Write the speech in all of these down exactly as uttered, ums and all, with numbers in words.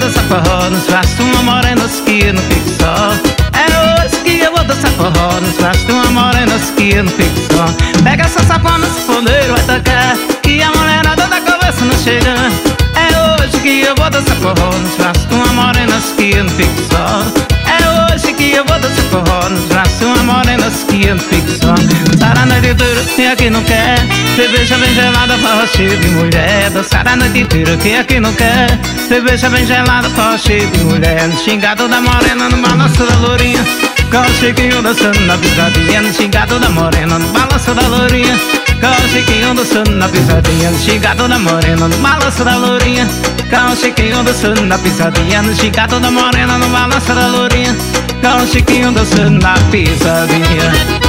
dançar forró nos braços de uma morena que no pique só. É hoje que eu vou dançar forró nos braços de uma morena que no pique só. Pega essa sapona, esse pandeiro vai tocar, que a mulherada da cabeça não chega. É hoje que eu vou dançar forró nos braços de uma morena que no pique só. É hoje que eu vou dançar forró nos braços de uma morena que no pique só. Dançar a noite inteira, quem aqui não quer? Cerveja bem gelada, forró cheio de mulher. Dançar a noite inteira, quem aqui não quer? Cerveja bem gelada, forró cheio de mulher. No xingado da morena, no balanço da lourinha, com o chiquinho dançando na pisadinha. No xingado da morena, no balanço da lourinha, com o chiquinho dançando na pisadinha. No xingado da morena, no balanço da lourinha, com o chiquinho dançando na pisadinha. No xingado da morena, no balanço da lourinha, com o chiquinho dançando na pisadinha.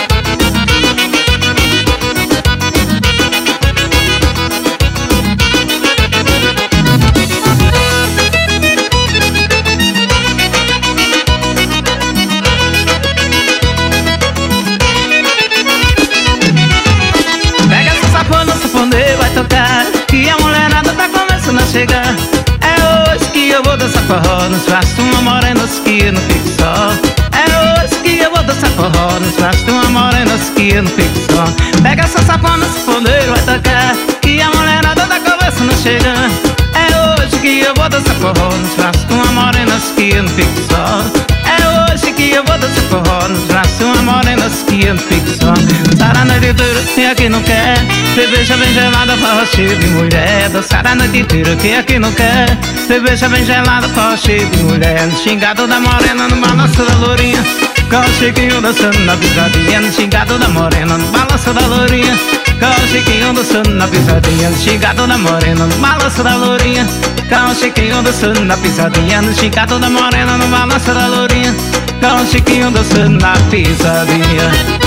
Vai tocar, que a mulherada tá começando a chegar. É hoje que eu vou dançar forró nos braços de uma morena que no pique só. É hoje que eu vou dançar forró nos braços de uma morena que no pique só. Pega essa sapona, esse pandeiro vai tocar, que a mulherada tá começando a chegar. É hoje que eu vou dançar forró nos braços de uma morena que no pique só. É hoje que eu vou dançar forró nos braços de uma morena que no pique só. Dançar a noite inteira, quem aqui não quer? Cerveja bem gelada, forró cheio de mulher. Dançar a noite inteira, quem aqui não quer? Cerveja bem gelada, forró cheio de mulher. No xingado da morena, no balanço da lourinha, com o chiquinho dançando na pisadinha. No xingado da morena, no balanço da lourinha, com o chiquinho dançando na pisadinha. No xingado da morena, no balanço da lourinha, com o chiquinho dançando na pisadinha. No xingado da morena, no balanço da lourinha, com o chiquinho dançando na pisadinha.